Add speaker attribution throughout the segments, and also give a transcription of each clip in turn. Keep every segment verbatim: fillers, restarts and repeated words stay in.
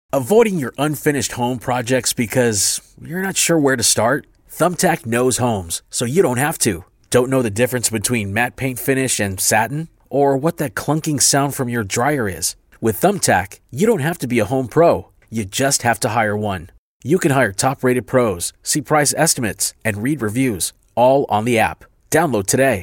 Speaker 1: Avoiding your unfinished home projects because you're not sure where to start? Thumbtack knows homes, so you don't have to. Don't know the difference between matte paint finish and satin? Or what that clunking sound from your dryer is? With Thumbtack, you don't have to be a home pro. You just have to hire one. You can hire top-rated pros, see price estimates, and read reviews, all on the app. Download today.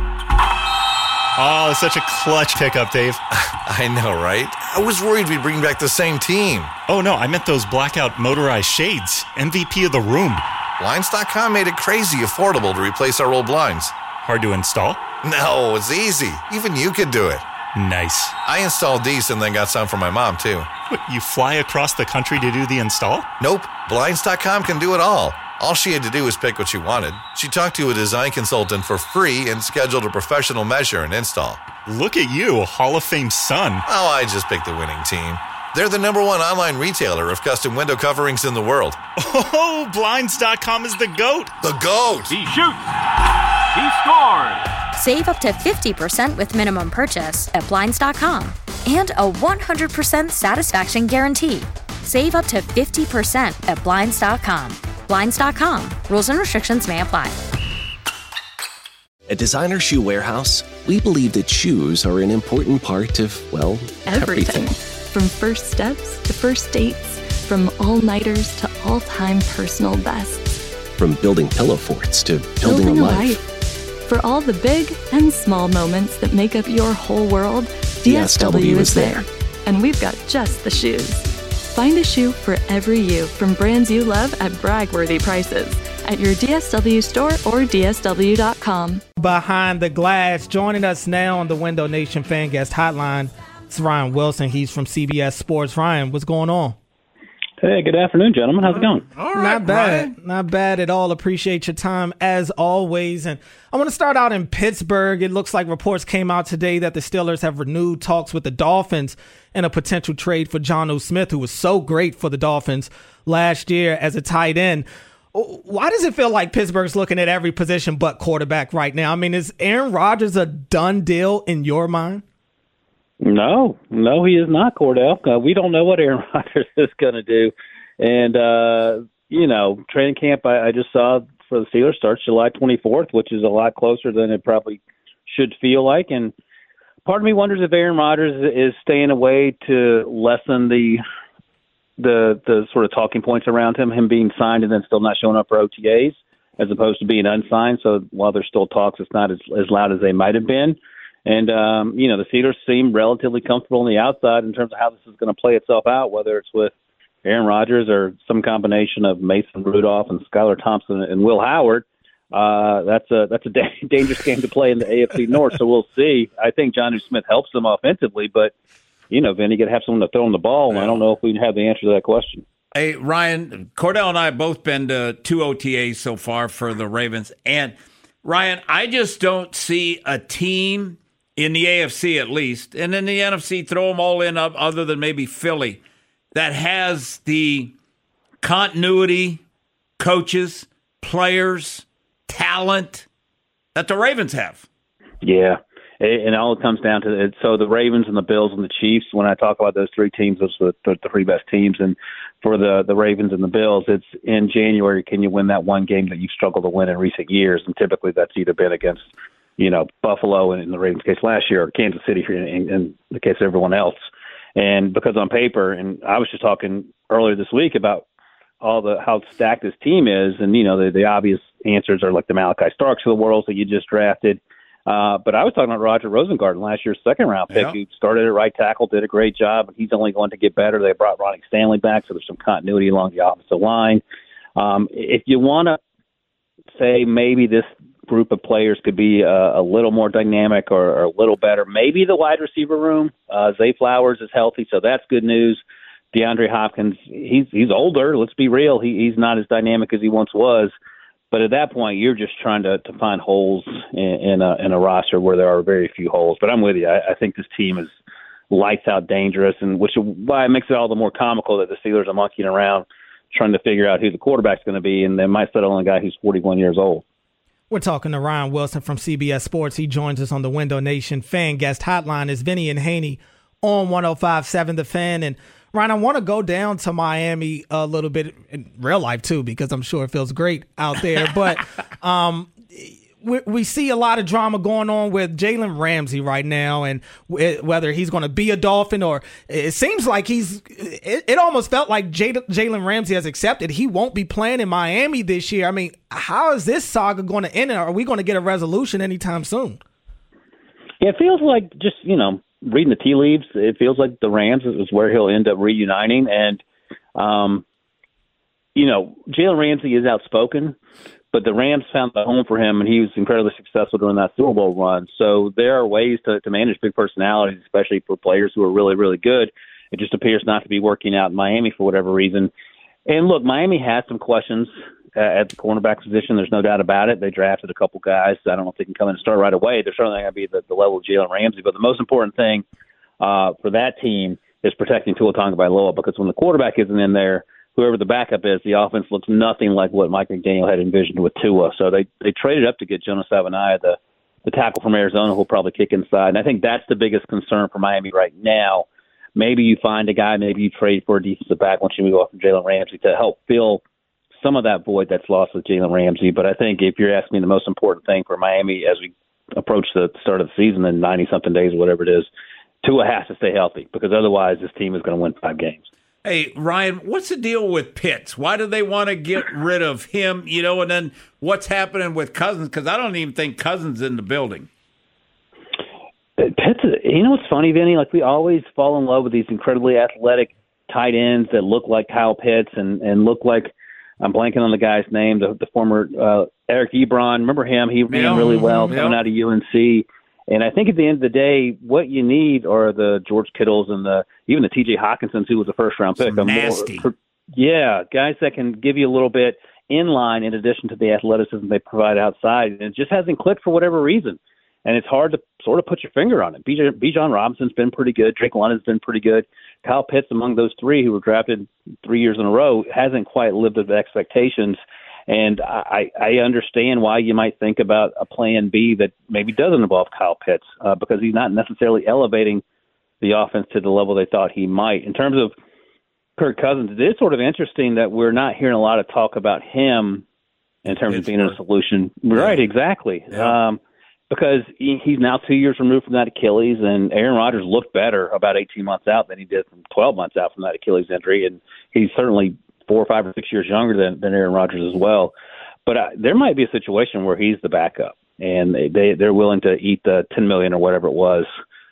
Speaker 2: Oh, such a clutch pickup, Dave.
Speaker 3: I know, right? I was worried we'd bring back the same team.
Speaker 2: Oh, no, I meant those blackout motorized shades. M V P of the room.
Speaker 3: Blinds dot com made it crazy affordable to replace our old blinds.
Speaker 2: Hard to install?
Speaker 3: No, it's easy. Even you could do it.
Speaker 2: Nice.
Speaker 3: I installed these and then got some for my mom, too.
Speaker 2: What, you fly across the country to do the install?
Speaker 3: Nope. Blinds dot com can do it all. All she had to do was pick what she wanted. She talked to a design consultant for free and scheduled a professional measure and install.
Speaker 2: Look at you, a Hall of Fame son.
Speaker 3: Oh, I just picked the winning team. They're the number one online retailer of custom window coverings in the world.
Speaker 2: Oh, Blinds dot com is the GOAT.
Speaker 3: The GOAT!
Speaker 4: He shoots! He scores!
Speaker 5: Save up to fifty percent with minimum purchase at Blinds dot com. And a one hundred percent satisfaction guarantee. Save up to fifty percent at Blinds dot com. Blinds dot com. Rules and restrictions may apply.
Speaker 6: At Designer Shoe Warehouse, we believe that shoes are an important part of, well, everything.
Speaker 7: everything. From first steps to first dates, from all-nighters to all-time personal bests.
Speaker 6: From building pillow forts to building,
Speaker 7: building
Speaker 6: a,
Speaker 7: a
Speaker 6: life.
Speaker 7: life. For all the big and small moments that make up your whole world, D S W is there. And we've got just the shoes. Find a shoe for every you from brands you love at brag-worthy prices at your D S W store or D S W dot com.
Speaker 8: Behind the glass, joining us now on the Window Nation Fan Guest Hotline, it's Ryan Wilson. He's from C B S Sports. Ryan, what's going on?
Speaker 9: Hey, good afternoon, gentlemen. How's it going?
Speaker 8: All right, not bad. Ryan. Not bad at all. Appreciate your time as always. And I want to start out in Pittsburgh. It looks like reports came out today that the Steelers have renewed talks with the Dolphins in a potential trade for Jonnu Smith, who was so great for the Dolphins last year as a tight end. Why does it feel like Pittsburgh's looking at every position but quarterback right now? I mean, is Aaron Rodgers a done deal in your mind?
Speaker 9: No, no, he is not, Cordell. Uh, we don't know what Aaron Rodgers is going to do. And, uh, you know, training camp I, I just saw for the Steelers starts July twenty-fourth, which is a lot closer than it probably should feel like. And part of me wonders if Aaron Rodgers is staying away to lessen the the the sort of talking points around him, him being signed and then still not showing up for O T As, as opposed to being unsigned. So while there's still talks, it's not as, as loud as they might have been. And, um, you know, the Steelers seem relatively comfortable on the outside in terms of how this is going to play itself out, whether it's with Aaron Rodgers or some combination of Mason Rudolph and Skylar Thompson and Will Howard. Uh, that's a that's a da- dangerous game to play in the A F C North, so we'll see. I think Jonnu Smith helps them offensively, but, you know, Vinny, you got to have someone to throw him the ball, and I don't know if we have the answer to that question.
Speaker 10: Hey, Ryan, Cordell and I have both been to two O T As so far for the Ravens. And, Ryan, I just don't see a team in the A F C at least, and in the N F C, throw them all in up other than maybe Philly, that has the continuity, coaches, players, talent that the Ravens have.
Speaker 9: Yeah, and all it comes down to it. So the Ravens and the Bills and the Chiefs, when I talk about those three teams, those are the, the three best teams. And for the, the Ravens and the Bills, it's in January, can you win that one game that you've struggled to win in recent years? And typically that's either been against, you know, Buffalo in the Ravens case last year, or Kansas City in, in the case of everyone else. And because on paper, and I was just talking earlier this week about all the how stacked this team is, and, you know, the, the obvious answers are like the Malachi Starks of the world that you just drafted. Uh, but I was talking about Roger Rosengarten, last year's second-round pick, yeah. who started at right tackle, did a great job, and he's only going to get better. They brought Ronnie Stanley back, so there's some continuity along the offensive line. Um, if you want to say maybe this group of players could be a, a little more dynamic or, or a little better, maybe the wide receiver room. Uh, Zay Flowers is healthy, so that's good news. DeAndre Hopkins, he's he's older. Let's be real. He, he's not as dynamic as he once was. But at that point, you're just trying to, to find holes in, in, a, in a roster where there are very few holes. But I'm with you. I, I think this team is lights out dangerous, and which is why it makes it all the more comical that the Steelers are monkeying around trying to figure out who the quarterback's going to be, and they might settle on a guy who's forty-one years old.
Speaker 8: We're talking to Ryan Wilson from C B S Sports. He joins us on the Window Nation Fan Guest Hotline. Is Vinny and Haney on one oh five point seven The Fan. And Ryan, I want to go down to Miami a little bit in real life too, because I'm sure it feels great out there. But um, we, we see a lot of drama going on with Jalen Ramsey right now, and w- whether he's going to be a Dolphin or it seems like he's. It, it almost felt like J- Jalen Ramsey has accepted he won't be playing in Miami this year. I mean, how is this saga going to end? Are we going to get a resolution anytime soon?
Speaker 9: Yeah, it feels like just, you know, reading the tea leaves, it feels like the Rams is where he'll end up reuniting. And, um, you know, Jalen Ramsey is outspoken, but the Rams found a home for him, and he was incredibly successful during that Super Bowl run. So there are ways to, to manage big personalities, especially for players who are really, really good. It just appears not to be working out in Miami for whatever reason. And, look, Miami has some questions uh, at the cornerback position. There's no doubt about it. They drafted a couple guys. I don't know if they can come in and start right away. They're certainly not going to be the, the level of Jalen Ramsey. But the most important thing uh, for that team is protecting Tua Tagovailoa, because when the quarterback isn't in there, whoever the backup is, the offense looks nothing like what Mike McDaniel had envisioned with Tua. So they, they traded up to get Jonas Savaiinaea, the, the tackle from Arizona, who'll probably kick inside. And I think that's the biggest concern for Miami right now. Maybe you find a guy, maybe you trade for a defensive back once you move off from Jalen Ramsey to help fill some of that void that's lost with Jalen Ramsey. But I think if you're asking me the most important thing for Miami as we approach the start of the season in ninety-something days or whatever it is, Tua has to stay healthy, because otherwise this team is going to win five games.
Speaker 10: Hey, Ryan, what's the deal with Pitts? Why do they want to get rid of him? You know, and then what's happening with Cousins? Because I don't even think Cousins in the building.
Speaker 9: Pitts, you know what's funny, Vinny? Like, we always fall in love with these incredibly athletic tight ends that look like Kyle Pitts and, and look like, I'm blanking on the guy's name, the, the former uh, Eric Ebron. Remember him? He ran yeah. really well yeah. coming out of U N C. And I think at the end of the day, what you need are the George Kittles and the even the T J Hawkinsons, who was a first-round pick.
Speaker 10: Nasty.
Speaker 9: More, yeah, guys that can give you a little bit in line in addition to the athleticism they provide outside. And it just hasn't clicked for whatever reason. And it's hard to sort of put your finger on it. Bijan Robinson's been pretty good. Drake London's been pretty good. Kyle Pitts, among those three who were drafted three years in a row, hasn't quite lived up to expectations. And I, I understand why you might think about a plan B that maybe doesn't involve Kyle Pitts, uh, because he's not necessarily elevating the offense to the level they thought he might. In terms of Kirk Cousins, it is sort of interesting that we're not hearing a lot of talk about him in terms it's of being a solution. Yeah. Right, exactly. Yeah. Um, because he, he's now two years removed from that Achilles, and Aaron Rodgers looked better about eighteen months out than he did from twelve months out from that Achilles injury, and he's certainly four or five or six years younger than, than Aaron Rodgers as well. But uh, there might be a situation where he's the backup, and they, they, they're willing to eat the ten million dollars or whatever it was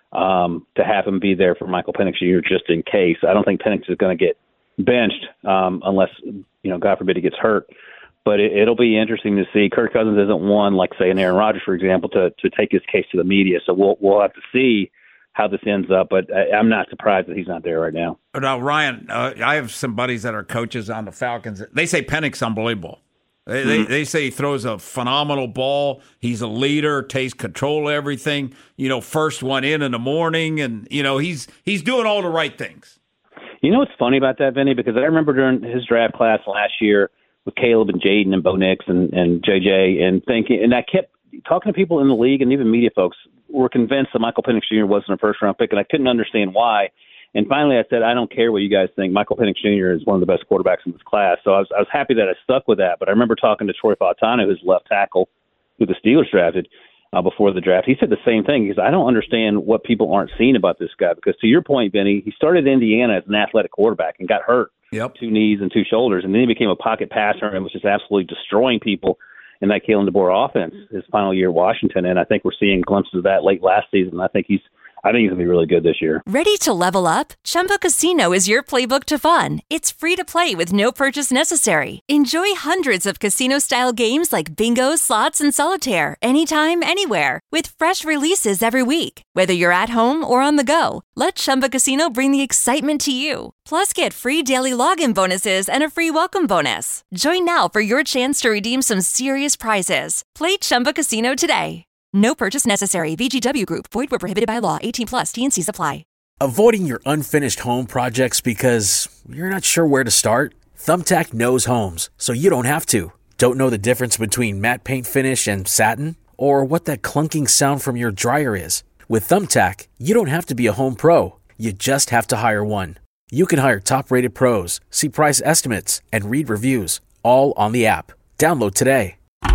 Speaker 9: um, to have him be there for Michael Penix Junior just in case. I don't think Penix is going to get benched um, unless, you know, God forbid he gets hurt. But it, it'll be interesting to see. Kirk Cousins isn't one, like, say, an Aaron Rodgers, for example, to, to take his case to the media. So we'll we'll have to see how this ends up. But I, I'm not surprised that he's not there right now.
Speaker 10: Now, Ryan, uh, I have some buddies that are coaches on the Falcons. They say Penix unbelievable. They, mm-hmm. they, they say he throws a phenomenal ball. He's a leader, takes control of everything. You know, first one in in the morning, and you know he's he's doing all the right things.
Speaker 9: You know what's funny about that, Vinny? Because I remember during his draft class last year with Caleb and Jaden and Bo Nix and, and J J, and thinking, and I kept talking to people in the league and even media folks were convinced that Michael Penix Junior wasn't a first round pick, and I couldn't understand why. And finally, I said, I don't care what you guys think. Michael Penix Junior is one of the best quarterbacks in this class. So I was, I was happy that I stuck with that. But I remember talking to Troy Fautanu, who's left tackle, who the Steelers drafted uh, before the draft. He said the same thing. He said, I don't understand what people aren't seeing about this guy. Because to your point, Vinny, he started at Indiana as an athletic quarterback and got hurt.
Speaker 10: Yep.
Speaker 9: Two knees and two shoulders. And then he became a pocket passer and was just absolutely destroying people in that Kalen DeBoer offense his final year at Washington. And I think we're seeing glimpses of that late last season. I think he's I think he's going to be really good this year.
Speaker 11: Ready to level up? Chumba Casino is your playbook to fun. It's free to play with no purchase necessary. Enjoy hundreds of casino-style games like bingo, slots, and solitaire anytime, anywhere with fresh releases every week. Whether you're at home or on the go, let Chumba Casino bring the excitement to you. Plus, get free daily login bonuses and a free welcome bonus. Join now for your chance to redeem some serious prizes. Play Chumba Casino today. No purchase necessary. V G W Group. Void where prohibited by law. eighteen plus. T and C's apply.
Speaker 1: Avoiding your unfinished home projects because you're not sure where to start? Thumbtack knows homes, so you don't have to. Don't know the difference between matte paint finish and satin? Or what that clunking sound from your dryer is? With Thumbtack, you don't have to be a home pro. You just have to hire one. You can hire top-rated pros, see price estimates, and read reviews, all on the app. Download today.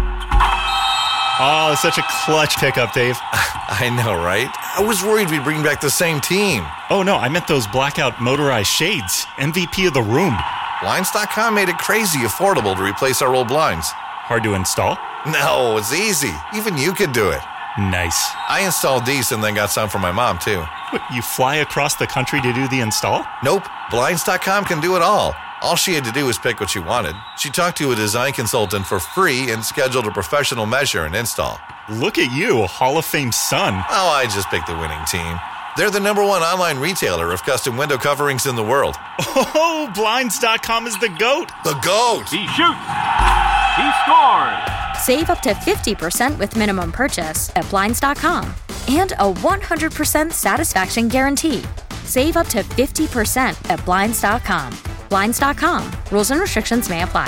Speaker 2: Oh, such a clutch pickup, Dave.
Speaker 3: I know, right? I was worried we'd bring back the same team.
Speaker 2: Oh, no, I meant those blackout motorized shades. M V P of the room.
Speaker 3: Blinds dot com made it crazy affordable to replace our old blinds.
Speaker 2: Hard to install?
Speaker 3: No, it's easy. Even you could do it.
Speaker 2: Nice.
Speaker 3: I installed these and then got some for my mom, too.
Speaker 2: What, you fly across the country to do the install?
Speaker 3: Nope. Blinds dot com can do it all. All she had to do was pick what she wanted. She talked to a design consultant for free and scheduled a professional measure and install.
Speaker 2: Look at you, Hall of Fame son.
Speaker 3: Oh, I just picked the winning team. They're the number one online retailer of custom window coverings in the world.
Speaker 2: Oh, Blinds dot com is the GOAT.
Speaker 3: The GOAT!
Speaker 4: He shoots! He scores!
Speaker 5: Save up to fifty percent with minimum purchase at Blinds dot com and a one hundred percent satisfaction guarantee. Save up to fifty percent at Blinds dot com. Blinds dot com. Rules and restrictions may apply.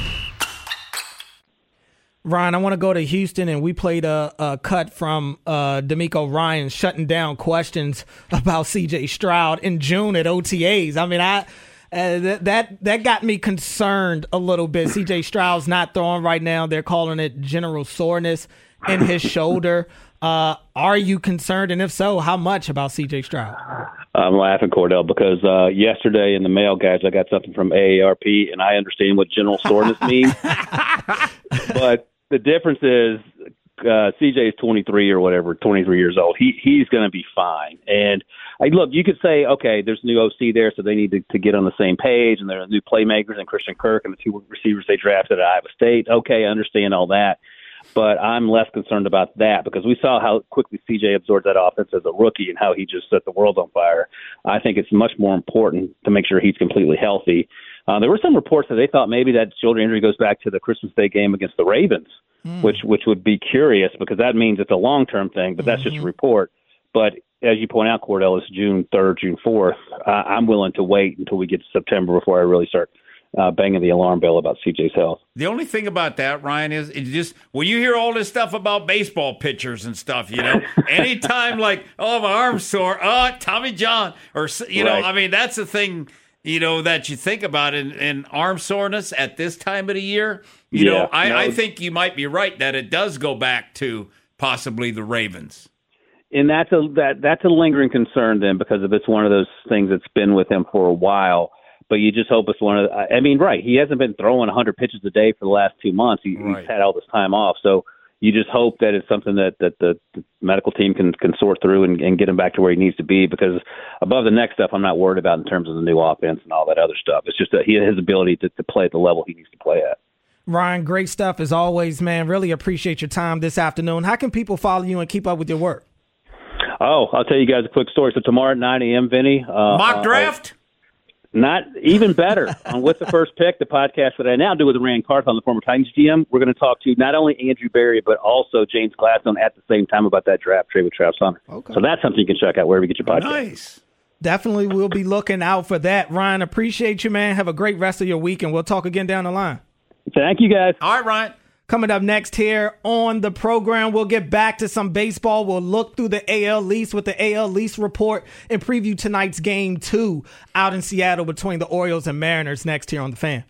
Speaker 8: Ryan, I want to go to Houston, and we played a, a cut from uh, D'Amico Ryan shutting down questions about C J Stroud in June at O T As. I mean, I uh, th- that that got me concerned a little bit. C J Stroud's not throwing right now. They're calling it general soreness in his shoulder. Uh, are you concerned, and if so, how much about C J Stroud?
Speaker 9: I'm laughing, Cordell, because uh, yesterday in the mail, guys, I got something from A A R P, and I understand what general soreness means. But the difference is uh, C J is twenty-three or whatever, twenty-three years old. He He's going to be fine. And, I, look, you could say, okay, there's a new O C there, so they need to, to get on the same page, and there are new playmakers and Christian Kirk and the two receivers they drafted at Iowa State. Okay, I understand all that. But I'm less concerned about that because we saw how quickly C J absorbed that offense as a rookie and how he just set the world on fire. I think it's much more important to make sure he's completely healthy. Uh, there were some reports that they thought maybe that shoulder injury goes back to the Christmas Day game against the Ravens, mm. which which would be curious because that means it's a long-term thing, but that's mm-hmm. just a report. But as you point out, Cordell, it's June third, June fourth. Uh, I'm willing to wait until we get to September before I really start Uh, banging the alarm bell about C J's health.
Speaker 10: The only thing about that, Ryan, is it just when you hear all this stuff about baseball pitchers and stuff, you know, anytime like, oh, my arm's sore, oh, Tommy John, or, you know, right. I mean, that's the thing, you know, that you think about in, in arm soreness at this time of the year. You yeah, know, I, no. I think you might be right that it does go back to possibly the Ravens.
Speaker 9: And that's a, that, that's a lingering concern then because if it's one of those things that's been with him for a while. But you just hope it's one of the – I mean, right, he hasn't been throwing one hundred pitches a day for the last two months. He, right. He's had all this time off. So you just hope that it's something that, that the, the medical team can, can sort through and, and get him back to where he needs to be because above the next stuff I'm not worried about in terms of the new offense and all that other stuff. It's just that he his ability to, to play at the level he needs to play at.
Speaker 8: Ryan, great stuff as always, man. Really appreciate your time this afternoon. How can people follow you and keep up with your work?
Speaker 9: Oh, I'll tell you guys a quick story. So tomorrow at nine a.m., Vinny. Uh,
Speaker 10: Mock draft?
Speaker 9: Uh, Not even better. On With the First Pick, the podcast that I now do with Rand Carthon, the former Titans G M, we're going to talk to not only Andrew Berry, but also James Gladstone at the same time about that draft trade with Travis Hunter. Okay. So that's something you can check out wherever you get your podcast.
Speaker 10: Nice.
Speaker 8: Definitely we'll be looking out for that. Ryan, appreciate you, man. Have a great rest of your week, and we'll talk again down the line.
Speaker 9: Thank you, guys.
Speaker 10: All right, Ryan.
Speaker 8: Coming up next here on the program, we'll get back to some baseball. We'll look through the A L East with the A L East report and preview tonight's game two out in Seattle between the Orioles and Mariners next here on The Fan.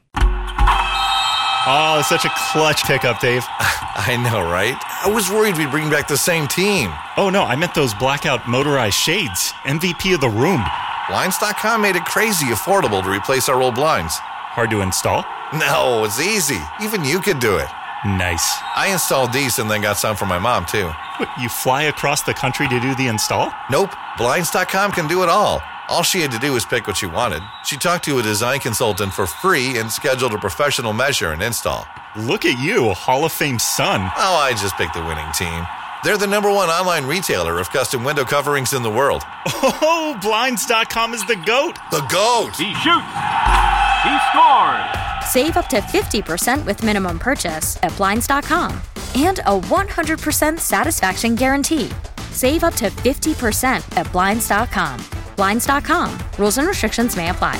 Speaker 2: Oh, such a clutch pickup, Dave.
Speaker 3: I know, right? I was worried we'd bring back the same team.
Speaker 2: Oh, no, I meant those blackout motorized shades. M V P of the room.
Speaker 3: Blinds dot com made it crazy affordable to replace our old blinds.
Speaker 2: Hard to install?
Speaker 3: No, it's easy. Even you could do it.
Speaker 2: Nice.
Speaker 3: I installed these and then got some for my mom, too.
Speaker 2: What, you fly across the country to do the install?
Speaker 3: Nope. Blinds dot com can do it all. All she had to do was pick what she wanted. She talked to a design consultant for free and scheduled a professional measure and install.
Speaker 2: Look at you, Hall of Fame son.
Speaker 3: Oh, I just picked the winning team. They're the number one online retailer of custom window coverings in the world.
Speaker 2: Oh, Blinds dot com is the GOAT.
Speaker 3: The GOAT!
Speaker 4: He shoots! He scores!
Speaker 5: Save up to fifty percent with minimum purchase at Blinds dot com and a one hundred percent satisfaction guarantee. Save up to fifty percent at Blinds dot com. Blinds dot com. Rules and restrictions may apply.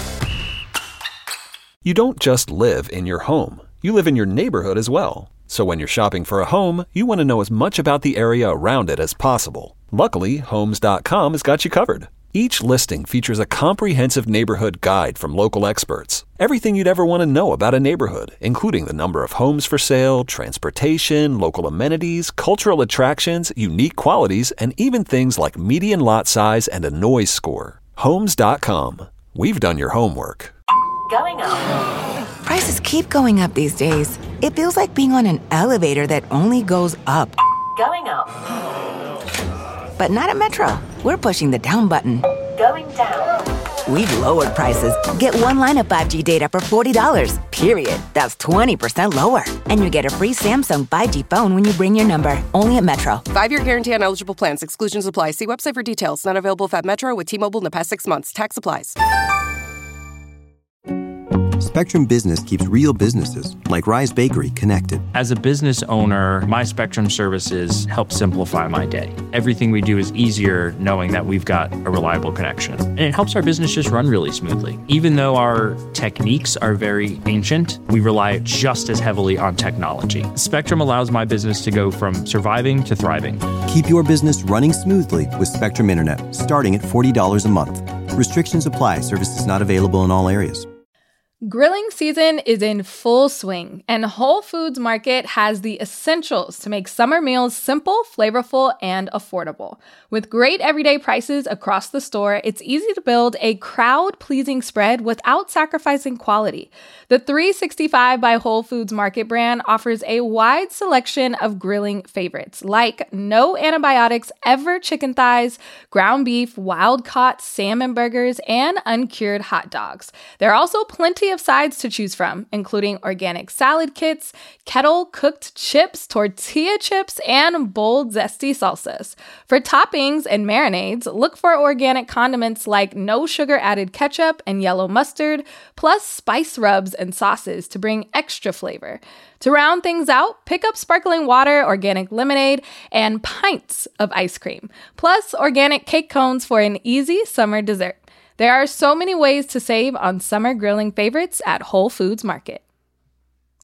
Speaker 12: You don't just live in your home. You live in your neighborhood as well. So when you're shopping for a home, you want to know as much about the area around it as possible. Luckily, Homes dot com has got you covered. Each listing features a comprehensive neighborhood guide from local experts. Everything you'd ever want to know about a neighborhood, including the number of homes for sale, transportation, local amenities, cultural attractions, unique qualities, and even things like median lot size and a noise score. Homes dot com. We've done your homework.
Speaker 13: Going up. Prices keep going up these days. It feels like being on an elevator that only goes up. Going up. But not at Metro. We're pushing the down button. Going down. We've lowered prices. Get one line of five G data for forty dollars, period. That's twenty percent lower. And you get a free Samsung five G phone when you bring your number. Only at Metro.
Speaker 14: Five-year guarantee on eligible plans. Exclusions apply. See website for details. Not available at Metro with T-Mobile in the past six months. Tax applies.
Speaker 15: Spectrum Business keeps real businesses, like Rise Bakery, connected.
Speaker 16: As a business owner, my Spectrum services help simplify my day. Everything we do is easier knowing that we've got a reliable connection. And it helps our business just run really smoothly. Even though our techniques are very ancient, we rely just as heavily on technology. Spectrum allows my business to go from surviving to thriving.
Speaker 15: Keep your business running smoothly with Spectrum Internet, starting at forty dollars a month. Restrictions apply. Services not available in all areas.
Speaker 17: Grilling season is in full swing, and Whole Foods Market has the essentials to make summer meals simple, flavorful, and affordable. With great everyday prices across the store, it's easy to build a crowd-pleasing spread without sacrificing quality. The three sixty-five by Whole Foods Market brand offers a wide selection of grilling favorites, like no antibiotics ever chicken thighs, ground beef, wild-caught salmon burgers, and uncured hot dogs. There are also plenty of sides to choose from, including organic salad kits, kettle-cooked chips, tortilla chips, and bold, zesty salsas. For toppings and marinades, look for organic condiments like no-sugar-added ketchup and yellow mustard, plus spice rubs and sauces to bring extra flavor. To round things out, pick up sparkling water, organic lemonade, and pints of ice cream, plus organic cake cones for an easy summer dessert. There are so many ways to save on summer grilling favorites at Whole Foods Market.